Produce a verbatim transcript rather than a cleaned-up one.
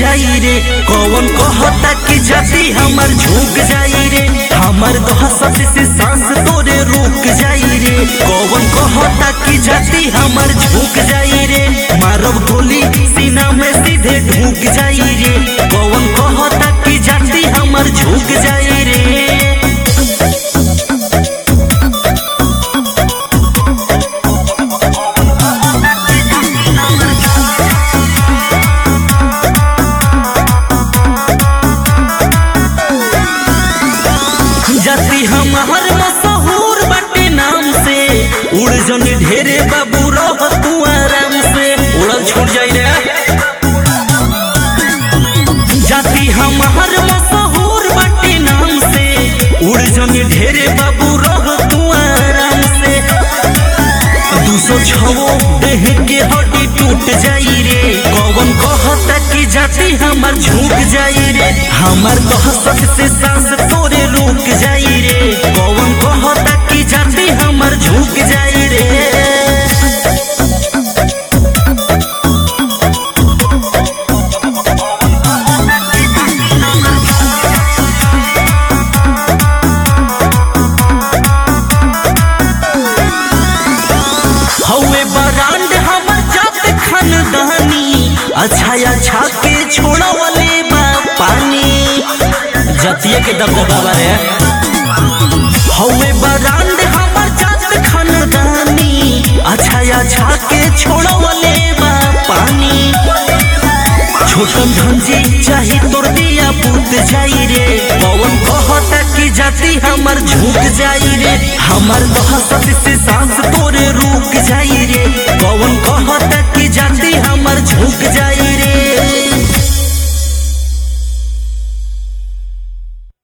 जाई रे। कौन कहता कि जाति हमर झुक जाई रे, हमर दहशत से सांस तोरे रुक जाई रे। कौन कहता कि जाति हमर झुक जाई रे, मारब गोली सीना में सीधे ढुक जाई रे। कौन कहता कि जाति हमर झुक जाई रे। जाति हमार मशहूर बाटे नाम से, उड़ जन ढेरे बाबू रह तू आराम से, उड़ल छूट जाई रे। जाति हमार मशहूर बाटे नाम से, उड़ जन ढेरे बाबू रह तू आराम से। दू सौ छवो देह के हड्डी टूट जाई रे। कौन कहता कि जाति हमर झुक जाई रे, हमर दहशत से सांस तोरे रुक जाई रे। कौन कहता कि जाति हमर झुक जाई रे। हवे बरांड हमर जात खानदानी, अच्छा अच्छा के छोड़ा वाले बा पानी, जातिये के दबदबा बारे। हवे बरांड हमर जात खानदानी, अच्छा अच्छा के छोड़ा वाले बा पानी। छोटन धंजी चाही तोर दिया पूत जाई रे। कौन कहता कि जाति हमर झुक जाई रे, हमर दहशत से सांस तोरे रुक जाई